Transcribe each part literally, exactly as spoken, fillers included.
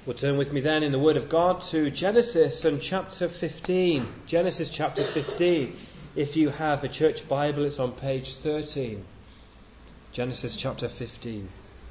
Well, turn with me then in the Word of God to Genesis and chapter fifteen. Genesis chapter fifteen. If you have a church Bible, it's on page thirteen. Genesis chapter fifteen.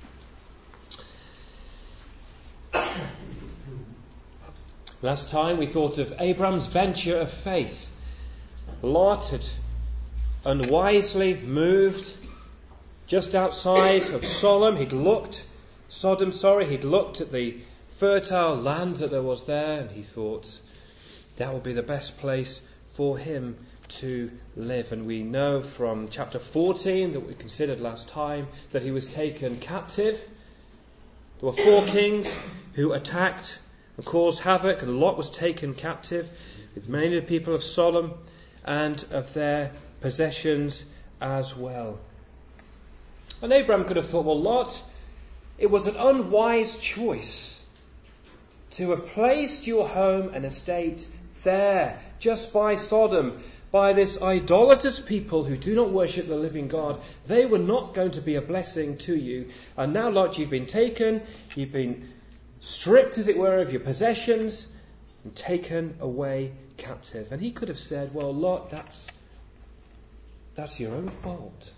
Last time we thought of Abram's venture of faith. Lot had unwisely moved just outside of Sodom. He'd looked, Sodom, sorry, he'd looked at the fertile land that there was there, and he thought that would be the best place for him to live. And we know from chapter fourteen that we considered last time that he was taken captive. There were four kings who attacked and caused havoc, and Lot was taken captive with many of the people of Sodom and of their possessions as well. And Abraham could have thought, well, Lot, it was an unwise choice to have placed your home and estate there, just by Sodom, by this idolatrous people who do not worship the living God. They were not going to be a blessing to you. And now, Lot, you've been taken, you've been stripped, as it were, of your possessions and taken away captive. And he could have said, well, Lot, that's, that's your own fault.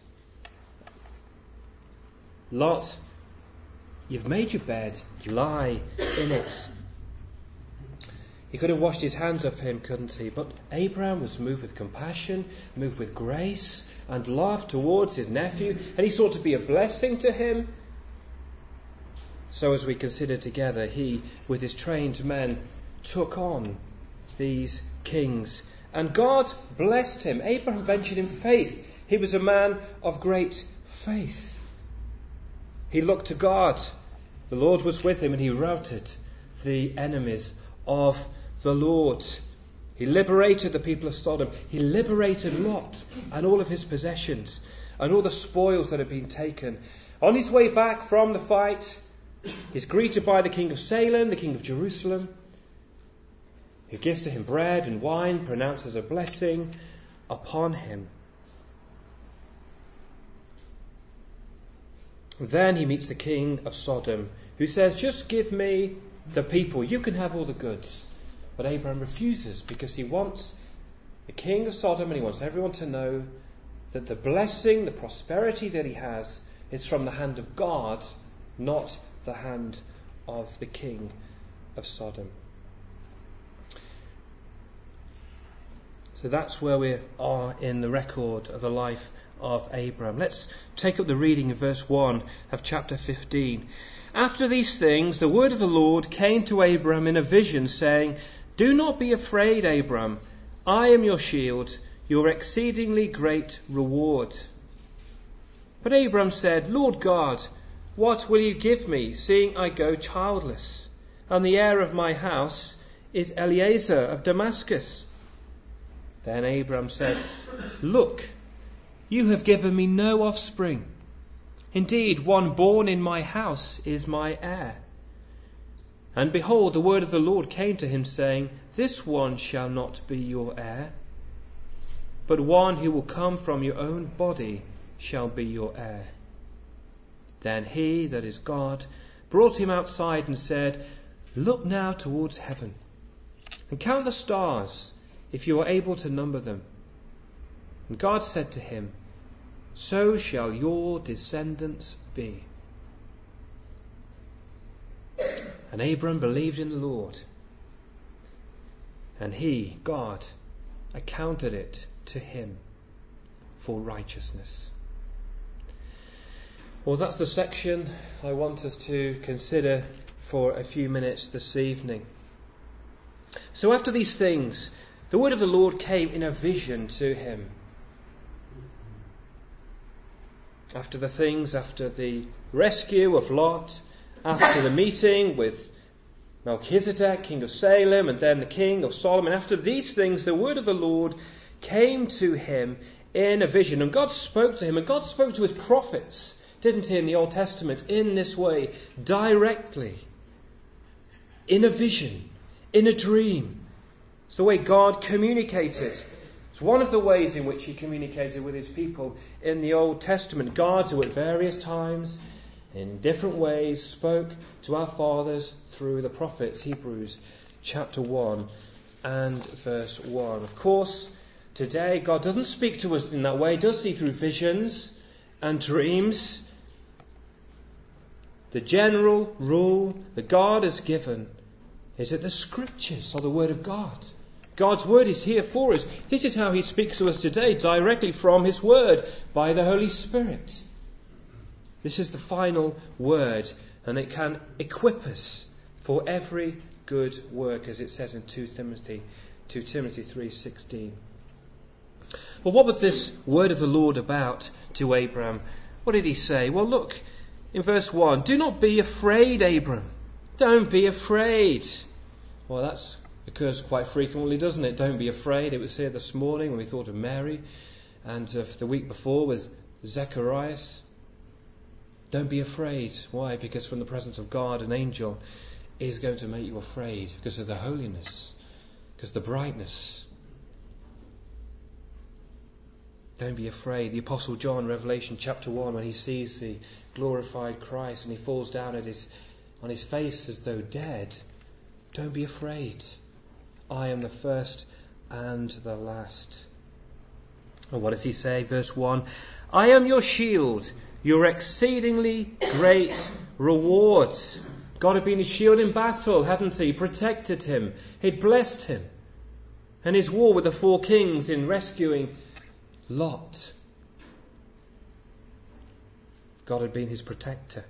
Lot, you've made your bed, lie in it. He could have washed his hands off him, couldn't he? But Abraham was moved with compassion, moved with grace and love towards his nephew, and he sought to be a blessing to him. So as we consider together, he, with his trained men, took on these kings. And God blessed him. Abraham ventured in faith. He was a man of great faith. He looked to God. The Lord was with him, and he routed the enemies of the Lord. He liberated the people of Sodom. He liberated Lot and all of his possessions and all the spoils that had been taken. On his way back from the fight, he's greeted by the king of Salem, the king of Jerusalem, who gives to him bread and wine, pronounces a blessing upon him. Then he meets the king of Sodom, who says, just give me the people, you can have all the goods. But Abraham refuses, because he wants the king of Sodom, and he wants everyone to know that the blessing, the prosperity that he has, is from the hand of God, not the hand of the king of Sodom. So that's where we are in the record of the life of Abraham. Let's take up the reading in verse one of chapter fifteen. After these things, the word of the Lord came to Abraham in a vision, saying, do not be afraid, Abraham. I am your shield, your exceedingly great reward. But Abraham said, Lord God, what will you give me, seeing I go childless? And the heir of my house is Eliezer of Damascus. Then Abraham said, look, you have given me no offspring. Indeed, one born in my house is my heir. And behold, the word of the Lord came to him, saying, this one shall not be your heir, but one who will come from your own body shall be your heir. Then he, that is God, brought him outside and said, look now towards heaven, and count the stars, if you are able to number them. And God said to him, so shall your descendants be. And Abram believed in the Lord, and he, God, accounted it to him for righteousness. Well, that's the section I want us to consider for a few minutes this evening. So after these things, the word of the Lord came in a vision to him. After the things, after the rescue of Lot, after the meeting with Melchizedek, king of Salem, and then the king of Sodom, and after these things, the word of the Lord came to him in a vision. And God spoke to him, and God spoke to his prophets, didn't he, in the Old Testament, in this way, directly, in a vision, in a dream. It's the way God communicated. It's one of the ways in which he communicated with his people in the Old Testament. Guards who at various times in different ways spoke to our fathers through the prophets. Hebrews chapter one and verse one. Of course, today God doesn't speak to us in that way, does he? Through visions and dreams. The general rule that God has given is that the Scriptures are the Word of God. God's Word is here for us. This is how he speaks to us today, directly from his Word, by the Holy Spirit. This is the final word, and it can equip us for every good work, as it says in two Timothy, two Timothy three sixteen. Well, what was this word of the Lord about to Abram? What did he say? Well, look in verse one. Do not be afraid, Abram. Don't be afraid. Well, that occurs quite frequently, doesn't it? Don't be afraid. It was here this morning when we thought of Mary, and of the week before with Zacharias. Don't be afraid. Why? Because from the presence of God, an angel is going to make you afraid because of the holiness, because of the brightness. Don't be afraid. The Apostle John, Revelation chapter one, when he sees the glorified Christ and he falls down at his, on his face as though dead, don't be afraid. I am the first and the last. And what does he say? Verse one, I am your shield, your exceedingly great reward. God had been his shield in battle, hadn't he? He protected him. He'd blessed him. And his war with the four kings in rescuing Lot. God had been his protector.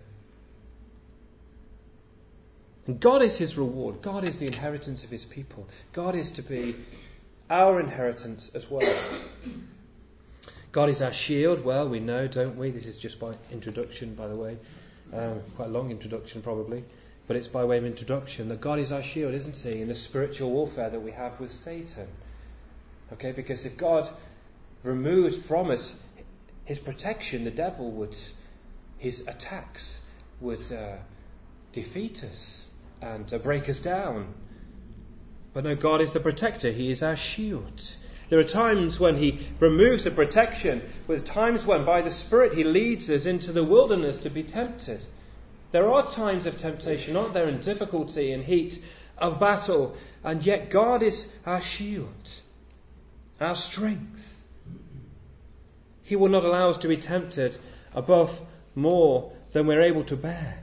And God is his reward. God is the inheritance of his people. God is to be our inheritance as well. God is our shield. Well, we know, don't we? This is just by introduction, by the way. Um, quite a long introduction, probably. But it's by way of introduction that God is our shield, isn't he? In the spiritual warfare that we have with Satan. Okay, because if God removed from us his protection, the devil would, his attacks would uh, defeat us and uh, break us down. But no, God is the protector. He is our shield. There are times when he removes the protection, with times when by the Spirit he leads us into the wilderness to be tempted. There are times of temptation, aren't there, and difficulty and heat of battle, and yet God is our shield, our strength. He will not allow us to be tempted above more than we're able to bear.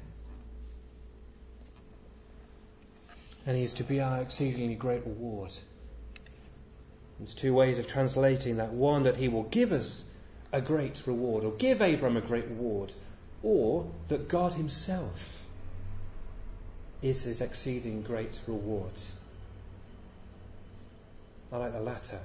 And he is to be our exceedingly great reward. There's two ways of translating that. One, that he will give us a great reward, or give Abram a great reward, or that God himself is his exceeding great reward. I like the latter.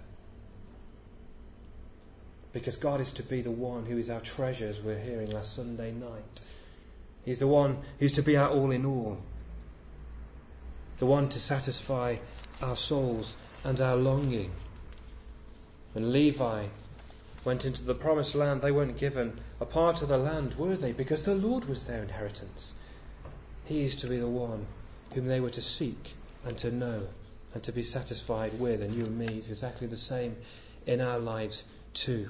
Because God is to be the one who is our treasure, as we're hearing last Sunday night. He's the one who's to be our all in all. The one to satisfy our souls and our longing. When Levi went into the promised land, they weren't given a part of the land, were they? Because the Lord was their inheritance. He is to be the one whom they were to seek and to know and to be satisfied with. And you and me is exactly the same in our lives too.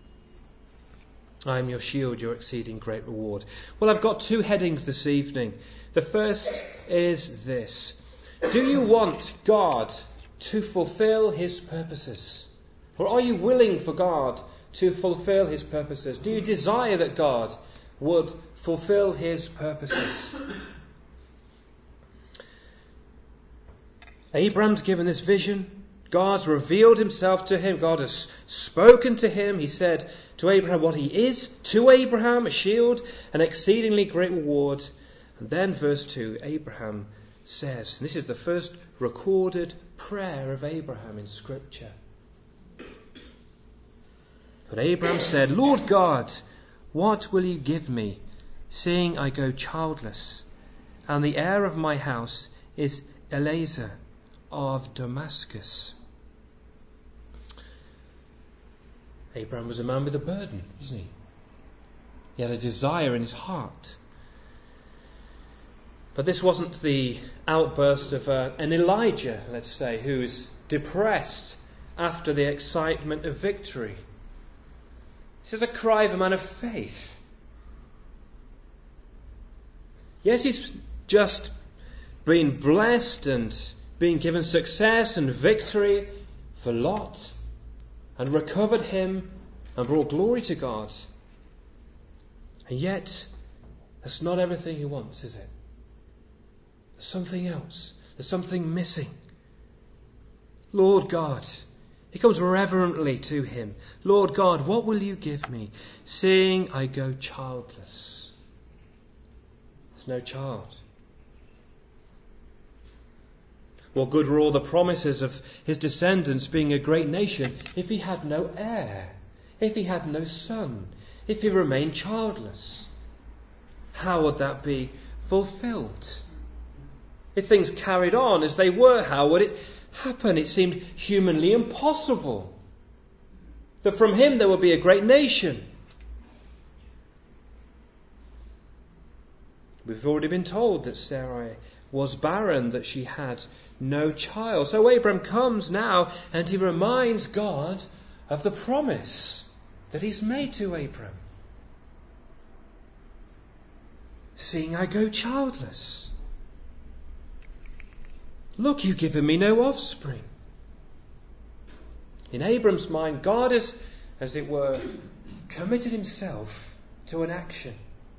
I am your shield, your exceeding great reward. Well, I've got two headings this evening. The first is this. Do you want God to fulfill his purposes? Or are you willing for God to fulfill his purposes? Do you desire that God would fulfill his purposes? Abraham's given this vision. God's revealed himself to him. God has spoken to him. He said to Abraham what he is. To Abraham, a shield, an exceedingly great reward. And then verse two, Abraham says, and this is the first recorded prayer of Abraham in Scripture. But Abraham said, Lord God, what will you give me, seeing I go childless, and the heir of my house is Eliezer of Damascus? Abraham was a man with a burden, wasn't he? He had a desire in his heart. But this wasn't the outburst of uh, an Elijah, let's say, who's depressed after the excitement of victory. This is a cry of a man of faith. Yes, he's just been blessed and been given success and victory for Lot, and recovered him and brought glory to God. And yet, that's not everything he wants, is it? There's something else. There's something missing. Lord God, he comes reverently to him. Lord God, what will you give me, seeing I go childless? There's no child. What good were all the promises of his descendants being a great nation if he had no heir, if he had no son, if he remained childless? How would that be fulfilled? If things carried on as they were, how would it happen? It seemed humanly impossible that from him there would be a great nation. We've already been told that Sarai was barren, that she had no child. So Abraham comes now and he reminds God of the promise that he's made to Abraham. Seeing I go childless. Look, you've given me no offspring. In Abraham's mind, God has, as it were, committed himself to an action.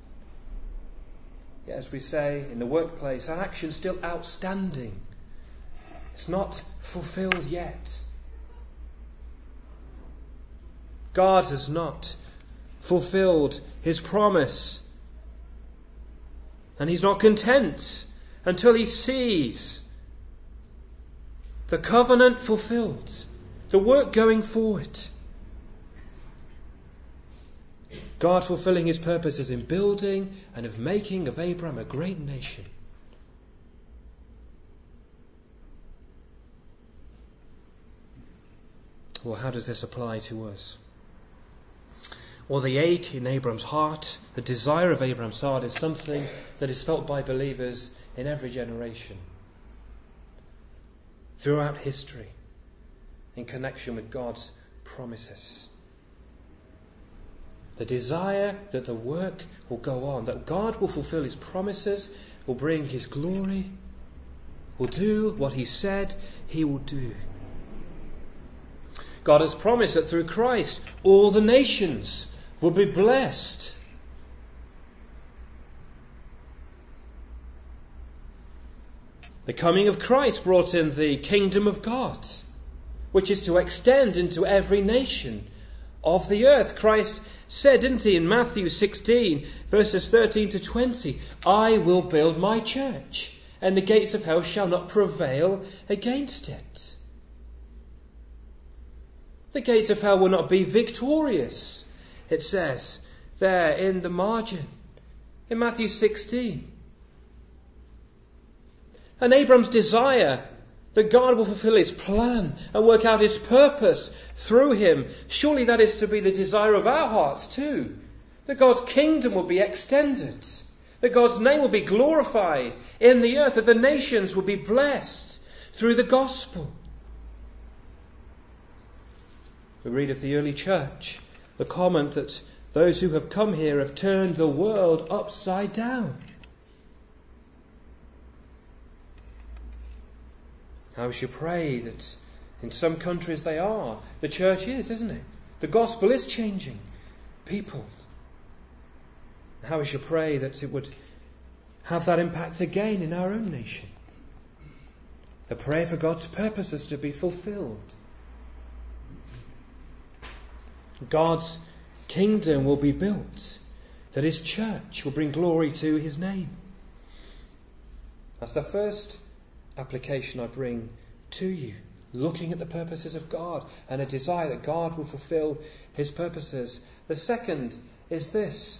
Yet, as we say in the workplace, that action's still outstanding. It's not fulfilled yet. God has not fulfilled his promise. And he's not content until he sees the covenant fulfilled, the work going forward. God fulfilling his purposes in building and of making of Abraham a great nation. Well, how does this apply to us? Well, the ache in Abraham's heart, the desire of Abraham's heart, is something that is felt by believers in every generation, throughout history, in connection with God's promises. The desire that the work will go on, that God will fulfill his promises, will bring his glory, will do what he said he will do. God has promised that through Christ all the nations will be blessed. The coming of Christ brought in the kingdom of God, which is to extend into every nation of the earth. Christ said, didn't he, in Matthew sixteen, verses thirteen to twenty, I will build my church, and the gates of hell shall not prevail against it. The gates of hell will not be victorious, it says there in the margin, in Matthew sixteen. And Abraham's desire that God will fulfill his plan and work out his purpose through him, surely that is to be the desire of our hearts too. That God's kingdom will be extended, that God's name will be glorified in the earth, that the nations will be blessed through the gospel. We read of the early church, the comment that those who have come here have turned the world upside down. How we should pray that in some countries they are. The church is, isn't it? The gospel is changing people. How we should pray that it would have that impact again in our own nation. A prayer for God's purposes to be fulfilled. God's kingdom will be built, that his church will bring glory to his name. That's the first application I bring to you, looking at the purposes of God and a desire that God will fulfill his purposes. The second is this: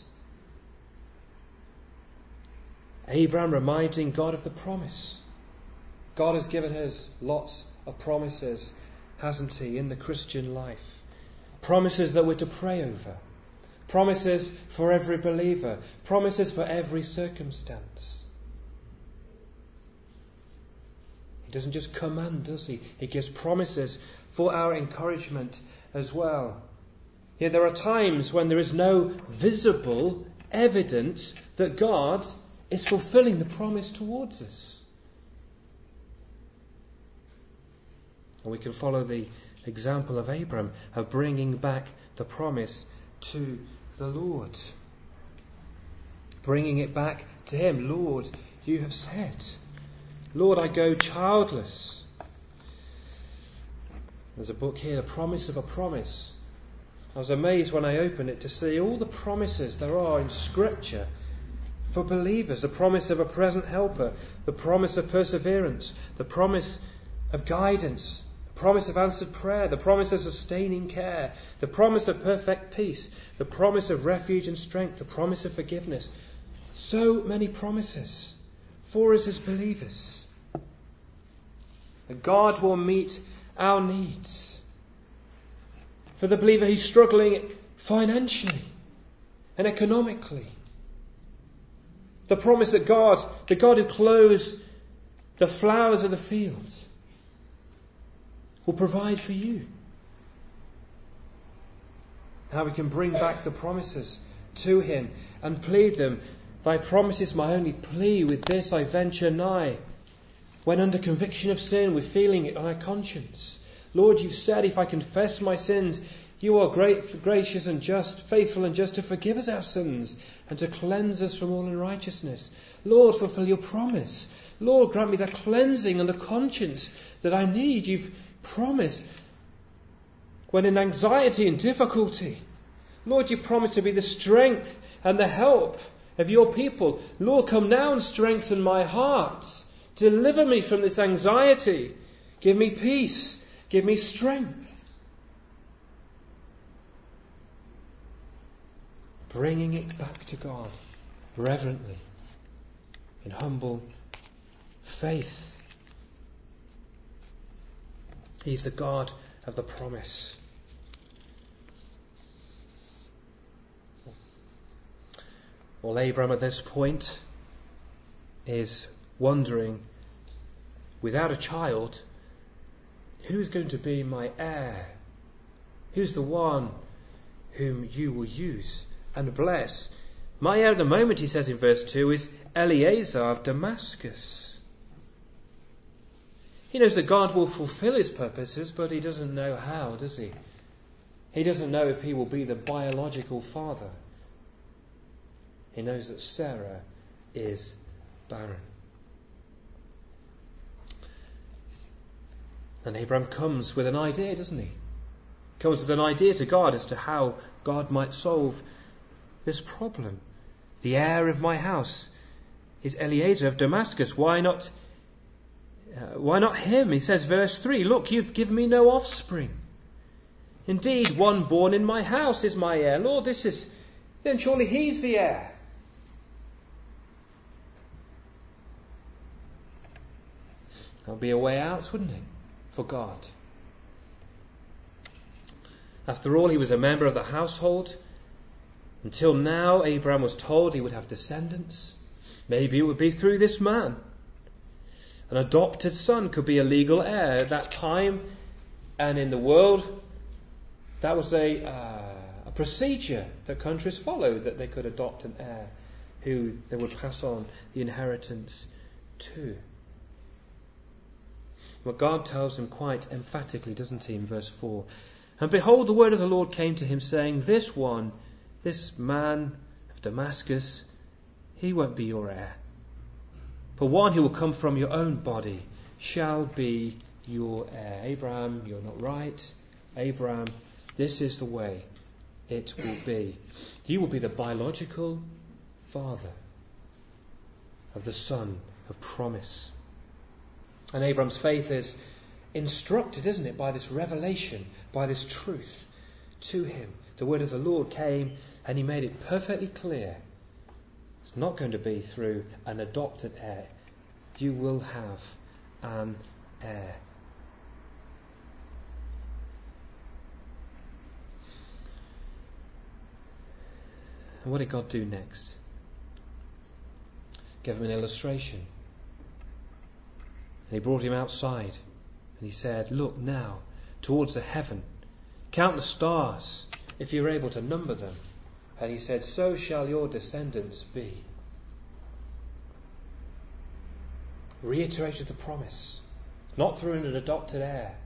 Abraham reminding God of the promise. God has given us lots of promises, hasn't he, in the Christian life? Promises that we're to pray over. Promises for every believer. Promises for every circumstance. He doesn't just command, does he? He gives promises for our encouragement as well. Yet there are times when there is no visible evidence that God is fulfilling the promise towards us. And we can follow the example of Abram of bringing back the promise to the Lord. Bringing it back to him. Lord, you have said. Lord, I go childless. There's a book here, The Promise of a Promise. I was amazed when I opened it to see all the promises there are in Scripture for believers. The promise of a present helper, the promise of perseverance, the promise of guidance, the promise of answered prayer, the promise of sustaining care, the promise of perfect peace, the promise of refuge and strength, the promise of forgiveness. So many promises for us as believers. That God will meet our needs. For the believer who's struggling financially and economically. The promise that God, the God who clothes the flowers of the fields, will provide for you. How we can bring back the promises to him and plead them. Thy promise is my only plea, with this I venture nigh. When under conviction of sin, we're feeling it on our conscience. Lord, you've said, if I confess my sins, you are great, gracious and just, faithful and just to forgive us our sins and to cleanse us from all unrighteousness. Lord, fulfill your promise. Lord, grant me the cleansing and the conscience that I need. You've promised. When in anxiety and difficulty, Lord, you promise to be the strength and the help of your people. Lord, come now and strengthen my heart. Deliver me from this anxiety. Give me peace. Give me strength. Bringing it back to God reverently, in humble faith. He's the God of the promise. Well, Abram at this point is wondering, without a child, who's going to be my heir? Who's the one whom you will use and bless? My heir at the moment, he says in verse two, is Eliezer of Damascus. He knows that God will fulfill his purposes, but he doesn't know how, does he? He doesn't know if he will be the biological father. He knows that Sarah is barren. And Abraham comes with an idea, doesn't he? Comes with an idea to God as to how God might solve this problem. The heir of my house is Eliezer of Damascus. Why not, uh, why not him? He says, verse three, look, you've given me no offspring. Indeed, one born in my house is my heir. Lord, this is, then surely he's the heir. There'll be a way out, wouldn't it? For God. After all, he was a member of the household. Until now, Abraham was told he would have descendants. Maybe it would be through this man. An adopted son could be a legal heir at that time, and in the world, that was a, uh, a procedure that countries followed, that they could adopt an heir who they would pass on the inheritance to. Well, God tells him quite emphatically, doesn't he, in verse four. And behold, the word of the Lord came to him, saying, this one, this man of Damascus, he won't be your heir. But one who will come from your own body shall be your heir. Abraham, you're not right. Abraham, this is the way it will be. You will be the biological father of the son of promise. And Abraham's faith is instructed, isn't it, by this revelation, by this truth to him. The word of the Lord came and he made it perfectly clear. It's not going to be through an adopted heir. You will have an heir. And what did God do next? Give him an illustration. And he brought him outside and he said, look now towards the heaven, count the stars if you're able to number them. And he said, so shall your descendants be. reiterated the promise, not through an adopted heir.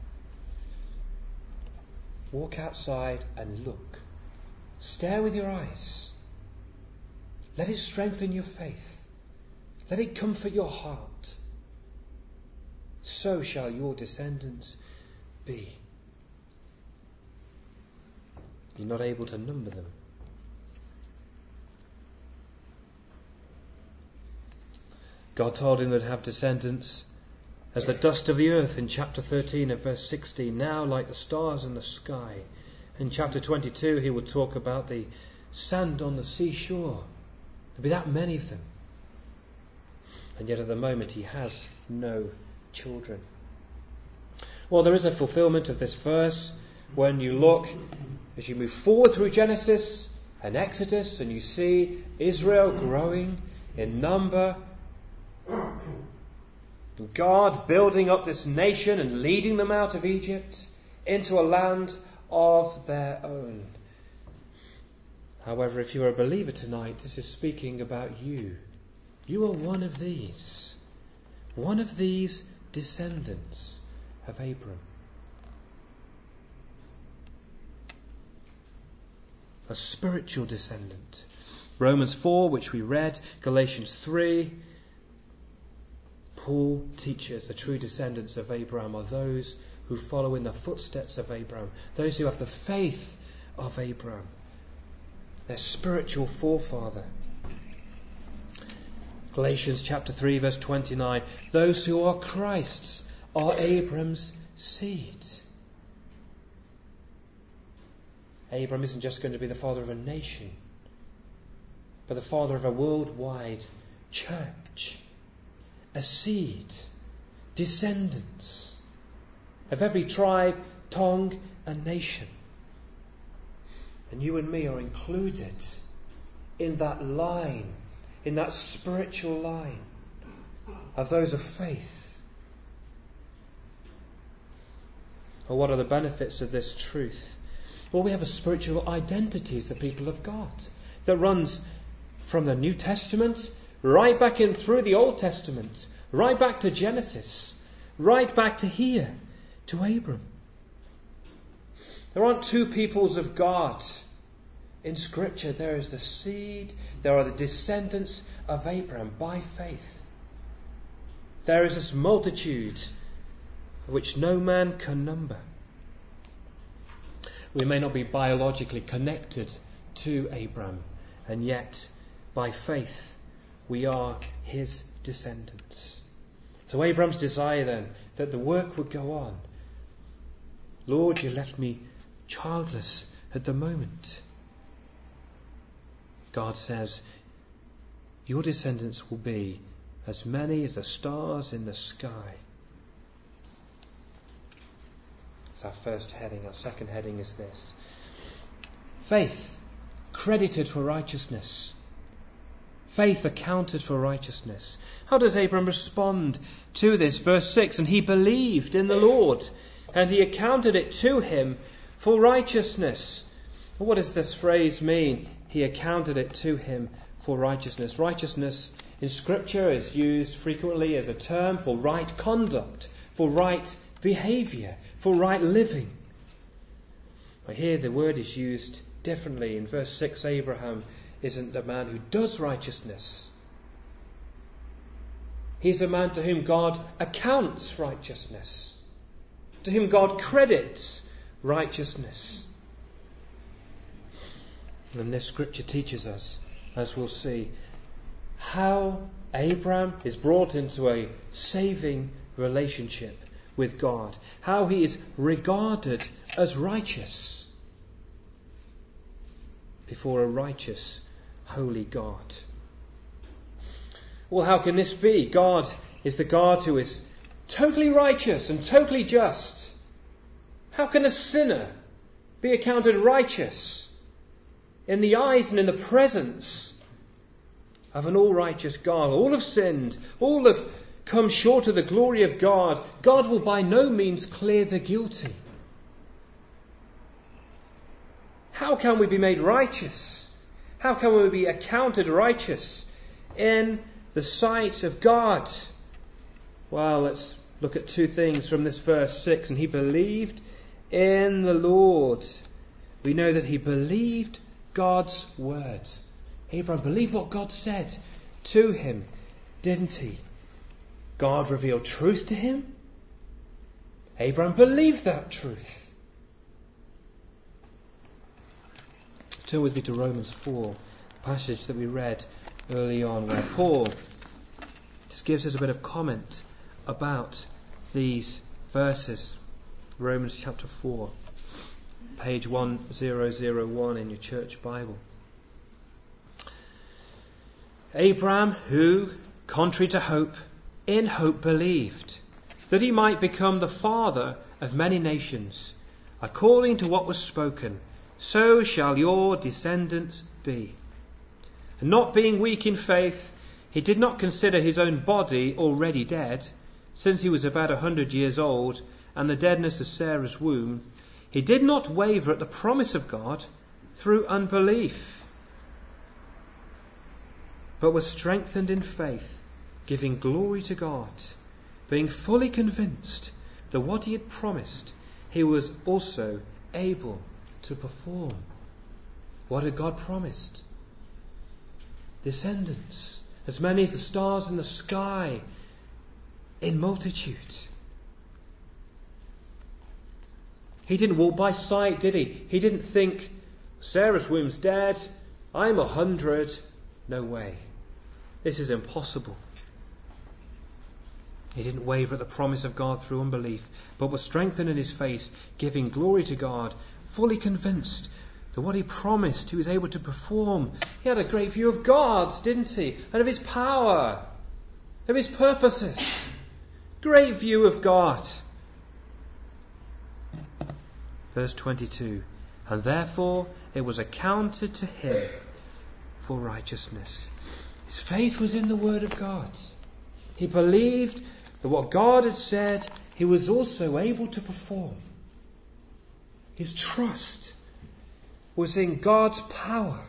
Walk outside and look. Stare with your eyes. Let it strengthen your faith. Let it comfort your heart. So shall your descendants be. You're not able to number them. God told him they'd have descendants as the dust of the earth in chapter thirteen and verse sixteen, now like the stars in the sky. In chapter twenty-two he will talk about the sand on the seashore. There'll be that many of them. And yet at the moment he has no children. Well, there is a fulfillment of this verse when you look, as you move forward through Genesis and Exodus, and you see Israel growing in number, God building up this nation and leading them out of Egypt into a land of their own. However, if you're a believer tonight, this is speaking about you. You are one of these. One of these descendants of Abram. A spiritual descendant. Romans four, which we read, Galatians three. Paul teaches the true descendants of Abraham are those who follow in the footsteps of Abraham, those who have the faith of Abraham, their spiritual forefather. Galatians chapter three verse twenty-nine, those who are Christ's are Abraham's seed. Abraham isn't just going to be the father of a nation, but the father of a worldwide church. A seed, descendants of every tribe, tongue and nation. And you and me are included in that line, in that spiritual line of those of faith. Well, what are the benefits of this truth? Well, we have a spiritual identity as the people of God that runs from the New Testament right back in through the Old Testament, right back to Genesis, right back to here, to Abram. There aren't two peoples of God in Scripture. There is the seed, there are the descendants of Abraham by faith. There is this multitude which no man can number. We may not be biologically connected to Abraham, and yet by faith we are his descendants. So Abraham's desire then, that the work would go on. Lord, you left me childless at the moment. God says, your descendants will be as many as the stars in the sky. That's our first heading. Our second heading is this. Faith, credited for righteousness. Faith accounted for righteousness. How does Abram respond to this? Verse six, and he believed in the Lord, and he accounted it to him for righteousness. What does this phrase mean? He accounted it to him for righteousness. Righteousness in Scripture is used frequently as a term for right conduct, for right behaviour, for right living. But here the word is used differently. In verse six, Abraham isn't a man who does righteousness. He's a man to whom God accounts righteousness, to whom God credits righteousness. And this scripture teaches us, as we'll see, how Abraham is brought into a saving relationship with God, how he is regarded as righteous before a righteous, holy God. Well, how can this be? God is the God who is totally righteous and totally just. How can a sinner be accounted righteous in the eyes and in the presence of an all-righteous God? All have sinned, all have come short of the glory of God. God will by no means clear the guilty. How can we be made righteous? How can we be accounted righteous in the sight of God? Well, let's look at two things from this verse six. And he believed in the Lord. We know that he believed God's word. Abraham believed what God said to him, didn't he? God revealed truth to him. Abraham believed that truth. Turn with me to Romans four, the passage that we read early on, where Paul just gives us a bit of comment about these verses. Romans chapter four, page one thousand one in your church Bible. Abraham, who, contrary to hope, in hope believed, that he might become the father of many nations, according to what was spoken, so shall your descendants be. And not being weak in faith, he did not consider his own body already dead, since he was about a hundred years old, and the deadness of Sarah's womb. He did not waver at the promise of God through unbelief, but was strengthened in faith, giving glory to God, being fully convinced that what he had promised, he was also able to perform. What had God promised? Descendants, as many as the stars in the sky, in multitude. He didn't walk by sight, did he? He didn't think, Sarah's womb's dead, I'm a hundred, no way. This is impossible. He didn't waver at the promise of God through unbelief, but was strengthened in his faith, giving glory to God, fully convinced that what he promised he was able to perform. He had a great view of God, didn't he? And of his power, of his purposes. Great view of God. Verse twenty-two. And therefore it was accounted to him for righteousness. His faith was in the word of God. He believed that what God had said, he was also able to perform. His trust was in God's power.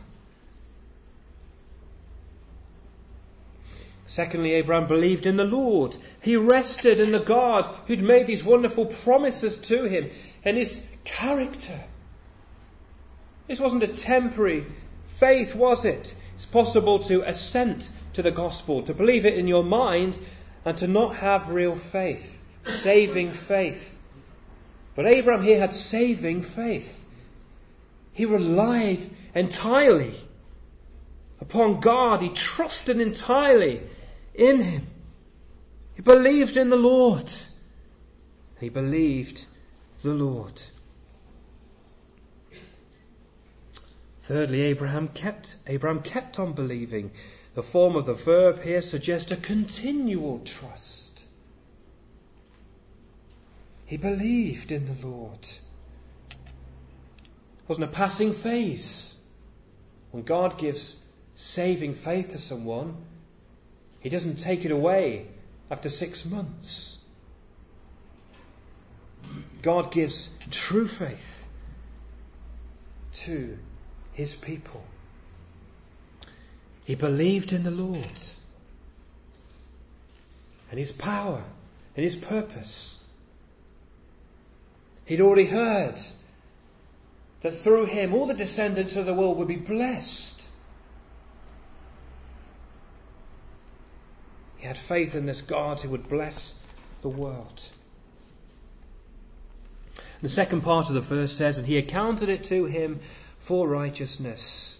Secondly, Abraham believed in the Lord. He rested in the God who'd made these wonderful promises to him and his character. This wasn't a temporary faith, was it? It's possible to assent to the gospel, to believe it in your mind, and to not have real faith, saving faith. But Abraham here had saving faith. He relied entirely upon God. He trusted entirely in him. He believed in the Lord. He believed the Lord. Thirdly, Abraham kept Abraham kept on believing. The form of the verb here suggests a continual trust. He believed in the Lord. It wasn't a passing phase. When God gives saving faith to someone, he doesn't take it away after six months. God gives true faith to his people. He believed in the Lord and his power and his purpose. He'd already heard that through him all the descendants of the world would be blessed. He had faith in this God who would bless the world. The second part of the verse says, and he accounted it to him for righteousness.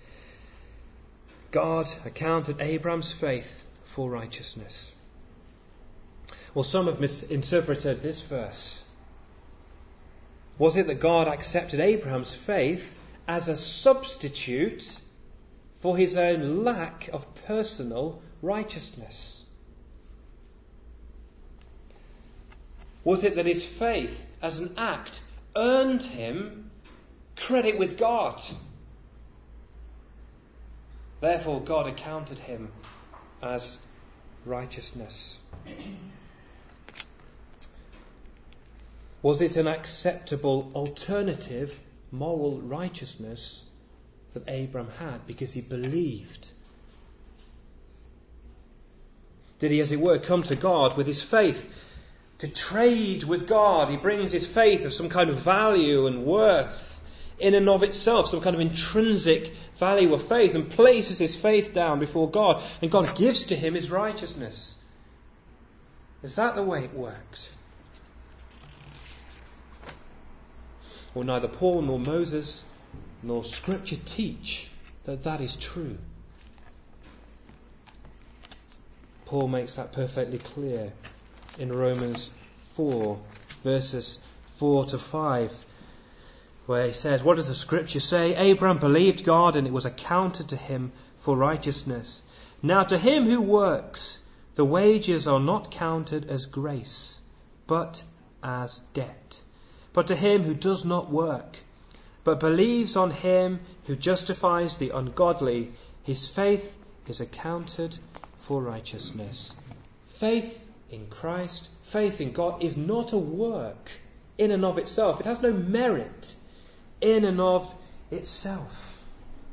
God accounted Abraham's faith for righteousness. Well, some have misinterpreted this verse. Was it that God accepted Abraham's faith as a substitute for his own lack of personal righteousness? Was it that his faith as an act earned him credit with God? Therefore, God accounted him as righteousness. Was it an acceptable alternative moral righteousness that Abraham had because he believed? did he, as it were, come to God with his faith to trade with God. He brings his faith of some kind of value and worth in and of itself, some kind of intrinsic value of faith, and places his faith down before God, and God gives to him his righteousness. Is that the way it works? Well, neither Paul nor Moses nor Scripture teach that that is true. Paul makes that perfectly clear in Romans four, verses four to five, where he says, what does the Scripture say? Abraham believed God, and it was accounted to him for righteousness. Now to him who works, the wages are not counted as grace, but as debt. But to him who does not work, but believes on him who justifies the ungodly, his faith is accounted for righteousness. Faith in Christ, faith in God, is not a work in and of itself. It has no merit in and of itself.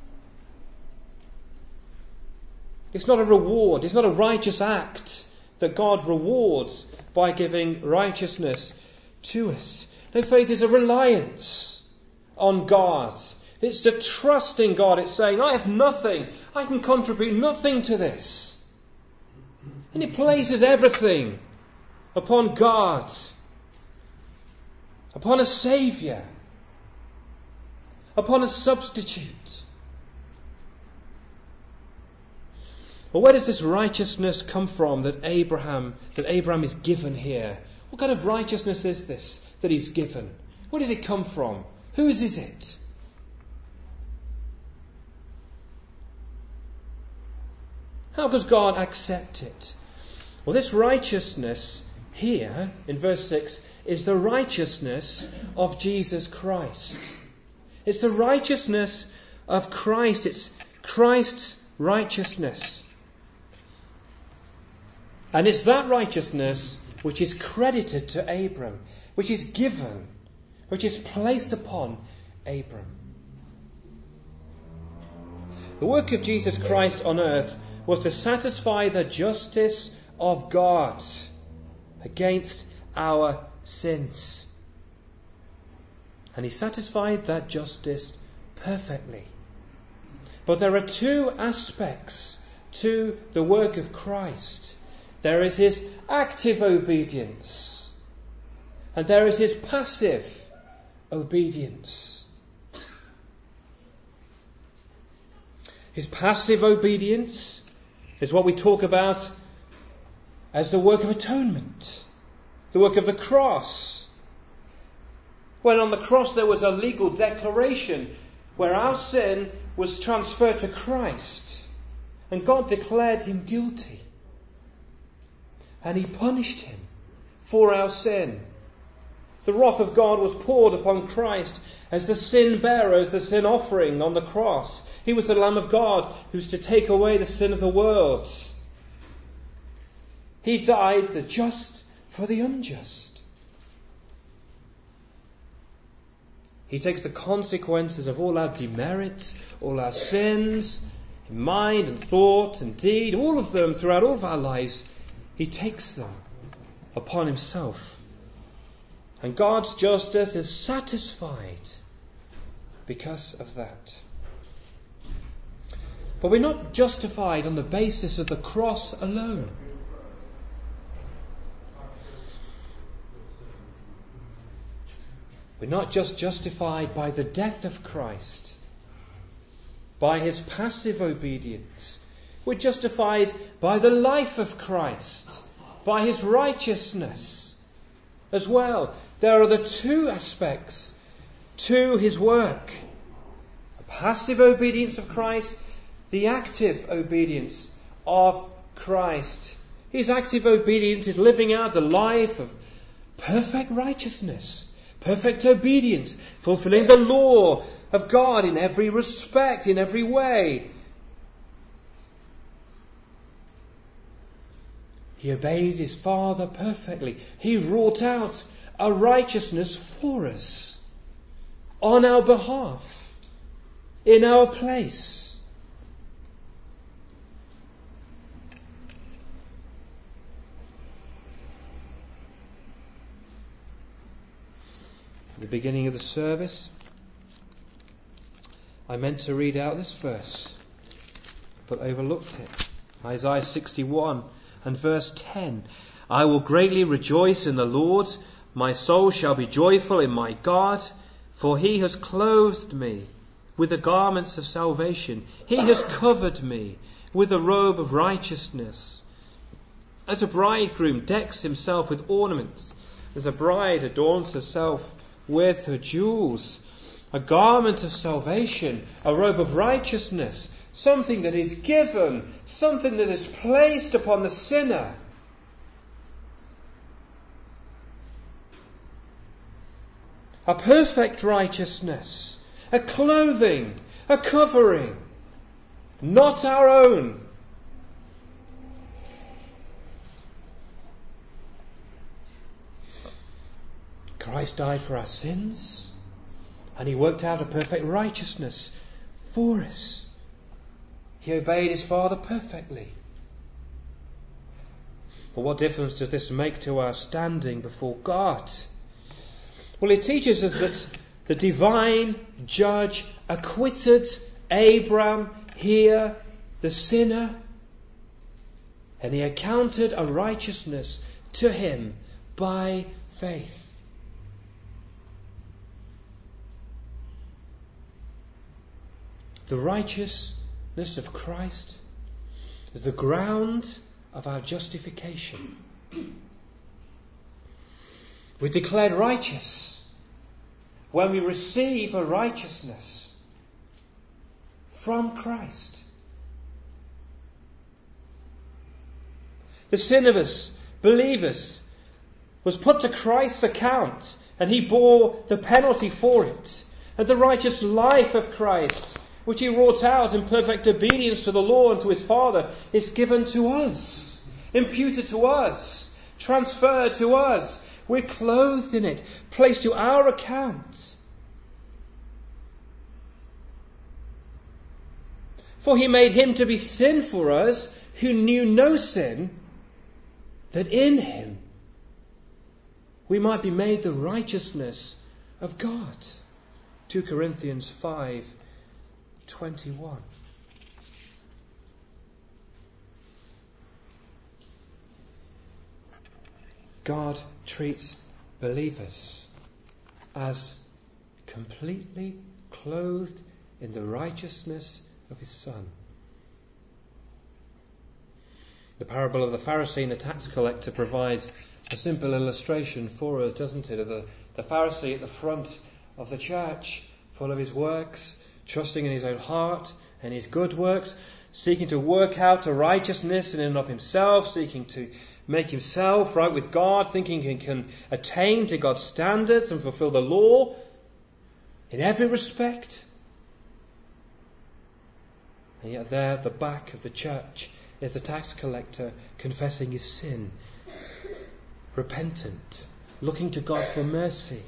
It's not a reward. It's not a righteous act that God rewards by giving righteousness to us. No, faith is a reliance on God. It's a trust in God. It's saying, I have nothing. I can contribute nothing to this. And it places everything upon God, upon a Saviour, upon a substitute. Well, where does this righteousness come from that Abraham, that Abraham is given here? What kind of righteousness is this that he's given? Where does it come from? Whose is it? How does God accept it? Well, this righteousness here in verse six is the righteousness of Jesus Christ. It's the righteousness of Christ. It's Christ's righteousness. And it's that righteousness which is credited to Abram, which is given, which is placed upon Abram. The work of Jesus Christ on earth was to satisfy the justice of God against our sins. And he satisfied that justice perfectly. But there are two aspects to the work of Christ. There is his active obedience, and there is his passive obedience. His passive obedience is what we talk about as the work of atonement, the work of the cross. When on the cross there was a legal declaration where our sin was transferred to Christ, and God declared him guilty. And he punished him for our sin. The wrath of God was poured upon Christ as the sin bearer, as the sin offering on the cross. He was the Lamb of God who was to take away the sin of the world. He died the just for the unjust. He takes the consequences of all our demerits, all our sins, in mind and thought and deed, all of them throughout all of our lives. He takes them upon himself. And God's justice is satisfied because of that. But we're not justified on the basis of the cross alone. We're not just justified by the death of Christ, by his passive obedience. We're justified by the life of Christ, by his righteousness as well. There are the two aspects to his work. The passive obedience of Christ, the active obedience of Christ. His active obedience is living out the life of perfect righteousness, perfect obedience, fulfilling the law of God in every respect, in every way. He obeyed his Father perfectly. He wrought out a righteousness for us, on our behalf, in our place. the beginning of the service, I meant to read out this verse, but overlooked it. Isaiah sixty-one and verse ten. I will greatly rejoice in the Lord. My soul shall be joyful in my God, for he has clothed me with the garments of salvation. He has covered me with a robe of righteousness. As a bridegroom decks himself with ornaments, as a bride adorns herself with her jewels, a garment of salvation, a robe of righteousness, something that is given, something that is placed upon the sinner. A perfect righteousness, a clothing, a covering, not our own. Christ died for our sins, and he worked out a perfect righteousness for us. He obeyed his Father perfectly. But what difference does this make to our standing before God? Well, it teaches us that the divine judge acquitted Abram here, the sinner, and he accounted a righteousness to him by faith. The righteousness of Christ is the ground of our justification. We're declared righteous when we receive a righteousness from Christ. The sin of us, believers, was put to Christ's account, and he bore the penalty for it. And the righteous life of Christ, which he wrought out in perfect obedience to the law and to his Father, is given to us, imputed to us, transferred to us. We're clothed in it, placed to our account. For he made him to be sin for us who knew no sin, that in him we might be made the righteousness of God. Second Corinthians five twenty-one. God treats believers as completely clothed in the righteousness of his Son. The parable of the Pharisee and the tax collector provides a simple illustration for us, doesn't it? Of the, the Pharisee at the front of the church, full of his works, trusting in his own heart and his good works, seeking to work out a righteousness in and of himself, seeking to make himself right with God, thinking he can attain to God's standards and fulfill the law in every respect. And yet there at the back of the church is the tax collector confessing his sin, repentant, looking to God for mercy.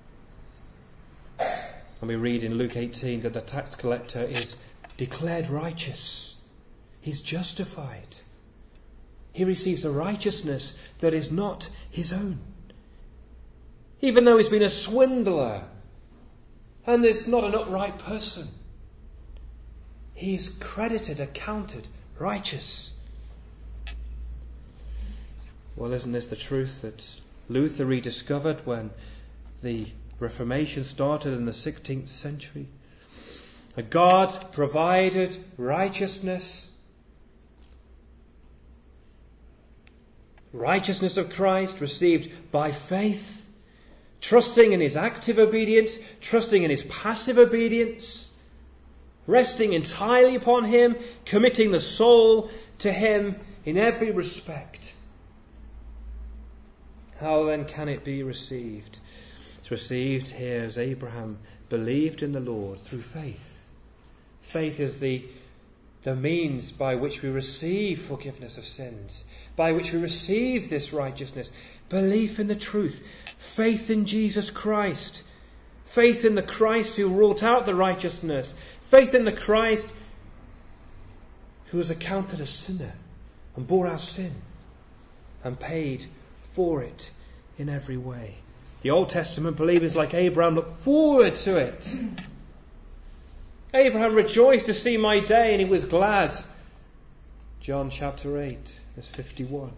And we read in Luke eighteen that the tax collector is declared righteous. He's justified. He receives a righteousness that is not his own. Even though he's been a swindler and is not an upright person, he's credited, accounted righteous. Well, isn't this the truth that Luther rediscovered when the Reformation started in the sixteenth century? A God provided righteousness, righteousness of Christ received by faith, trusting in his active obedience, trusting in his passive obedience, resting entirely upon him, committing the soul to him in every respect. How then can it be received? It's received here as Abraham believed in the Lord through faith. Faith is the, the means by which we receive forgiveness of sins, by which we receive this righteousness. Belief in the truth. Faith in Jesus Christ. Faith in the Christ who wrought out the righteousness. Faith in the Christ who was accounted a sinner and bore our sin and paid for it in every way. The Old Testament believers like Abraham look forward to it. Abraham rejoiced to see my day and he was glad. John chapter eight, verse fifty-one.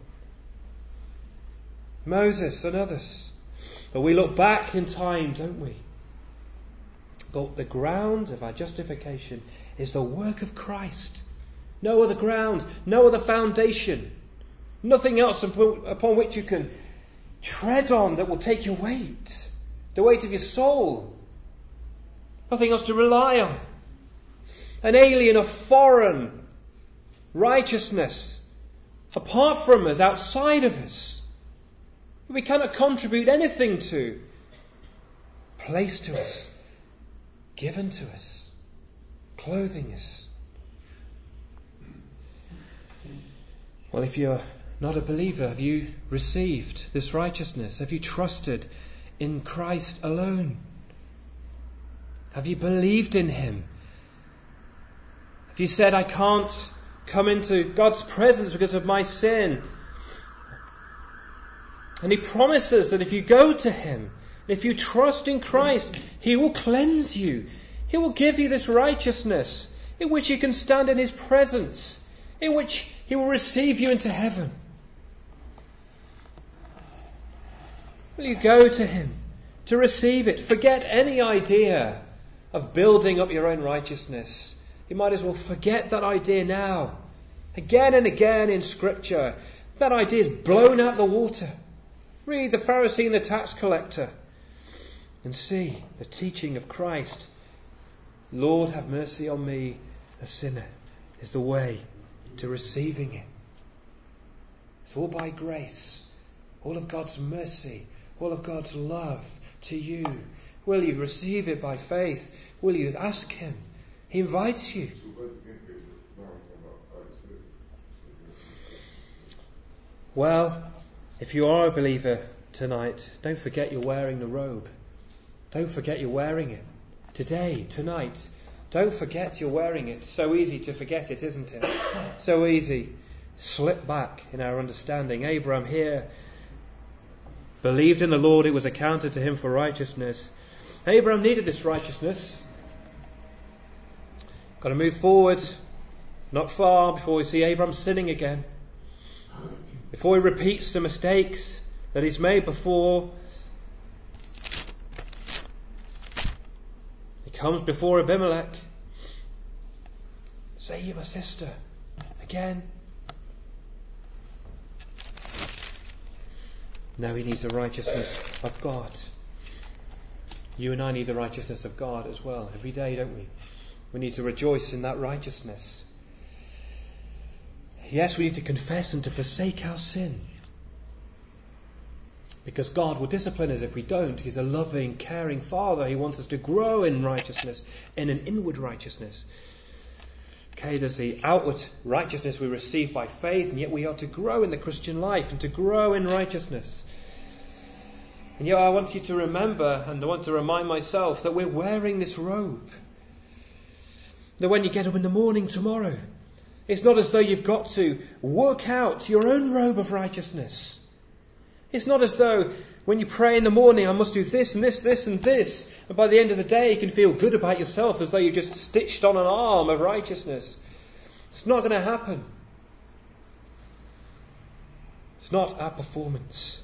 Moses and others. But we look back in time, don't we? But the ground of our justification is the work of Christ. No other ground, no other foundation. Nothing else upon which you can tread on that will take your weight. The weight of your soul. Nothing else to rely on. An alien, a foreign righteousness apart from us, outside of us. We cannot contribute anything to. Placed to us. Given to us. Clothing us. Well, if you're not a believer, have you received this righteousness? Have you trusted in Christ alone? Have you believed in Him? Have you said, I can't come into God's presence because of my sin? And He promises that if you go to Him, if you trust in Christ, He will cleanse you. He will give you this righteousness in which you can stand in His presence, in which He will receive you into heaven. Will you go to Him to receive it? Forget any idea of building up your own righteousness. You might as well forget that idea now. Again and again in Scripture, that idea is blown out the water. Read the Pharisee and the tax collector and see the teaching of Christ. Lord, have mercy on me, a sinner, is the way to receiving it. It's all by grace, all of God's mercy, all of God's love to you. Will you receive it by faith? Will you ask Him? He invites you. Well, if you are a believer tonight, don't forget you're wearing the robe. Don't forget you're wearing it. Today, tonight, don't forget you're wearing it. So easy to forget it, isn't it? So easy. Slip back in our understanding. Abraham here believed in the Lord, it was accounted to him for righteousness. Abraham needed this righteousness. Got to move forward, not far, before we see Abraham sinning again. Before he repeats the mistakes that he's made before. He comes before Abimelech. Say you're my sister. Again. Now he needs the righteousness of God. You and I need the righteousness of God as well. Every day, don't we? We need to rejoice in that righteousness. Yes, we need to confess and to forsake our sin. Because God will discipline us if we don't. He's a loving, caring Father. He wants us to grow in righteousness, in an inward righteousness. Okay, there's the outward righteousness we receive by faith, and yet we are to grow in the Christian life and to grow in righteousness. And yet I want you to remember, and I want to remind myself, that we're wearing this robe. That when you get up in the morning tomorrow, it's not as though you've got to work out your own robe of righteousness. It's not as though when you pray in the morning, I must do this and this, this and this. And by the end of the day, you can feel good about yourself as though you just stitched on an arm of righteousness. It's not going to happen. It's not our performance.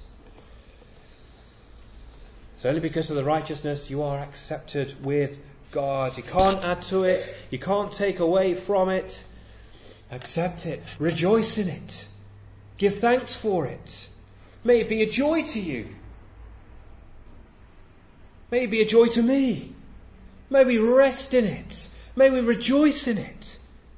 It's only because of the righteousness you are accepted with God. You can't add to it. You can't take away from it. Accept it. Rejoice in it. Give thanks for it. May it be a joy to you. May it be a joy to me. May we rest in it. May we rejoice in it.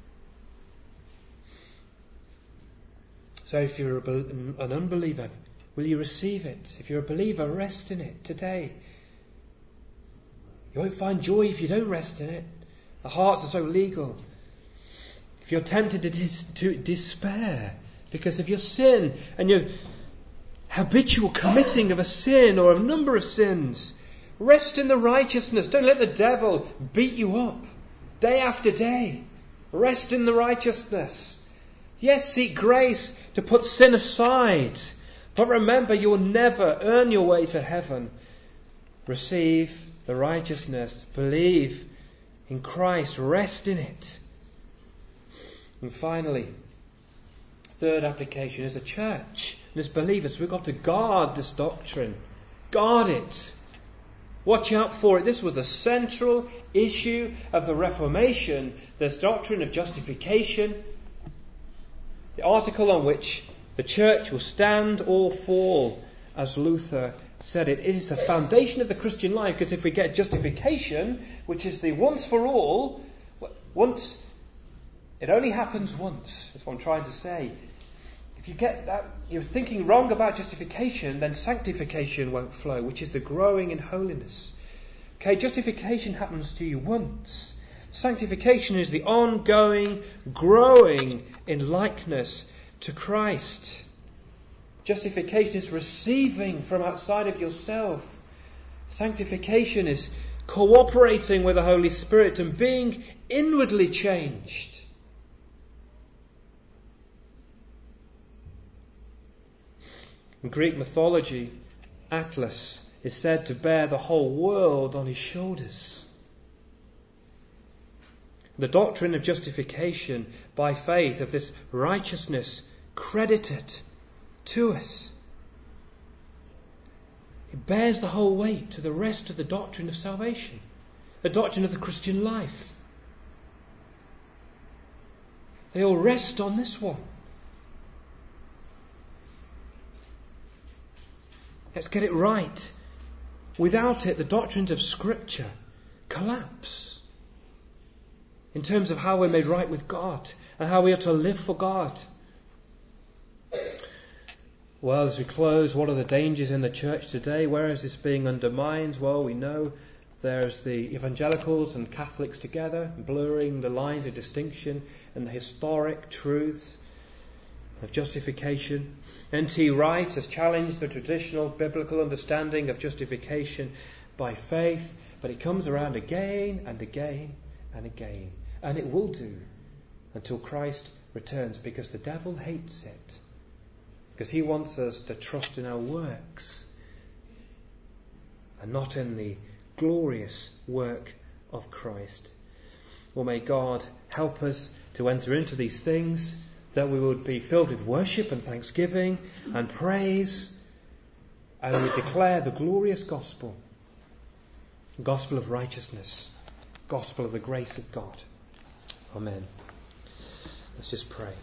So if you're an unbeliever, will you receive it? If you're a believer, rest in it today. You won't find joy if you don't rest in it. Our hearts are so legal. If you're tempted to, dis- to despair because of your sin and your habitual committing of a sin or a number of sins, rest in the righteousness. Don't let the devil beat you up day after day. Rest in the righteousness. Yes, seek grace to put sin aside. But remember, you will never earn your way to heaven. receive the righteousness, believe in Christ, rest in it. And finally, third application, as a church and as believers, we've got to guard this doctrine. Guard it. Watch out for it. This was a central issue of the Reformation, this doctrine of justification, the article on which the church will stand or fall, as Luther said it. It is the foundation of the Christian life, because if we get justification, which is the once for all, once, it only happens once. That's what I'm trying to say. If you get that, you're thinking wrong about justification, then sanctification won't flow, which is the growing in holiness. Okay, justification happens to you once. Sanctification is the ongoing growing in likeness to Christ. Justification is receiving from outside of yourself. Sanctification is cooperating with the Holy Spirit and being inwardly changed. In Greek mythology, Atlas is said to bear the whole world on his shoulders. The doctrine of justification by faith, of this righteousness credited to us, it bears the whole weight to the rest of the doctrine of salvation, the doctrine of the Christian life. They all rest on this one. Let's get it right. Without it, the doctrines of Scripture collapse in terms of how we're made right with God and how we are to live for God. Well, as we close, what are the dangers in the church today? Where is this being undermined? Well, we know there's the evangelicals and Catholics together, blurring the lines of distinction and the historic truths of justification. N T Wright has challenged the traditional biblical understanding of justification by faith, but it comes around again and again and again. And it will do until Christ returns, because the devil hates it. Because he wants us to trust in our works and not in the glorious work of Christ. Well, may God help us to enter into these things, that we would be filled with worship and thanksgiving and praise, and we declare the glorious gospel, the gospel of righteousness, gospel of the grace of God. Amen. Let's just pray.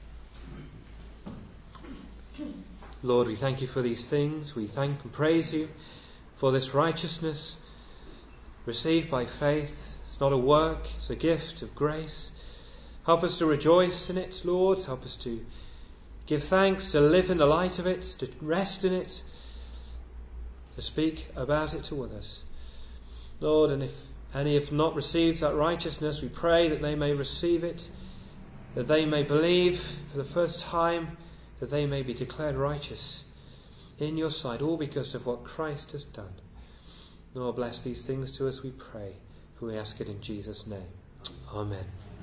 Lord, we thank you for these things. We thank and praise you for this righteousness received by faith. It's not a work, it's a gift of grace. Help us to rejoice in it, Lord. Help us to give thanks, to live in the light of it, to rest in it, to speak about it to others. Lord, and if any have not received that righteousness, we pray that they may receive it, that they may believe for the first time, that they may be declared righteous in your sight, all because of what Christ has done. Lord, bless these things to us, we pray, for we ask it in Jesus' name. Amen.